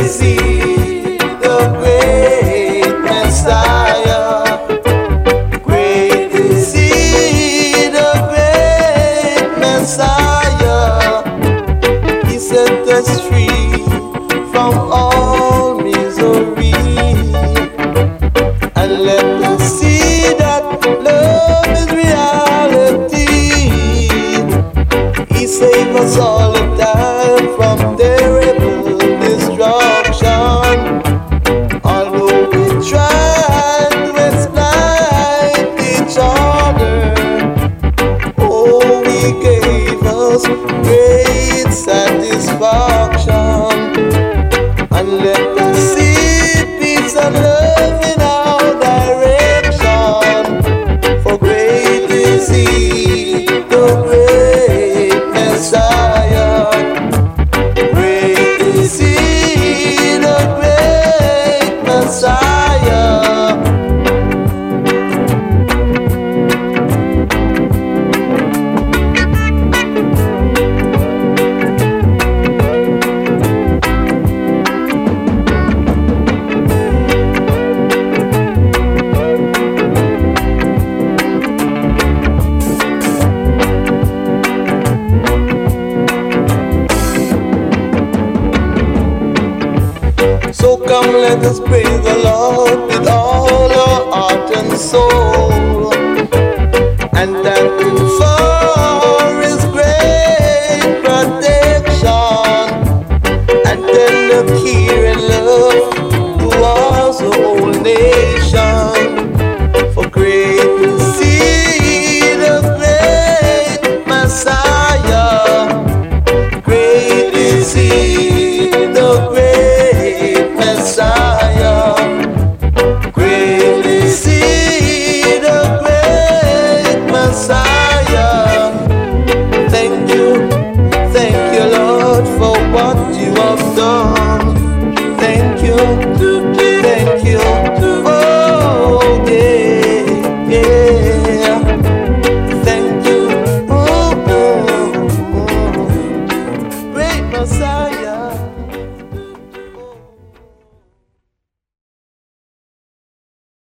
is He, the great Messiah. Great is He, the great Messiah. He set us free from all misery, and let us see that love is reality. He saved us all the time from terrible destruction. Although we tried to exploit each other, oh, He gave us great satisfaction. And let us see peace and love in our direction. For great is He, the great Messiah. Great is He, the great Messiah. So come, let us praise the Lord with all our heart and soul, and thank Him for His great protection, and tender care and love towards the whole nation. For great is He, the great Messiah. Great is He, the great Messiah. Great is He, the great Messiah. Thank you, Lord, for what you have done. Thank you.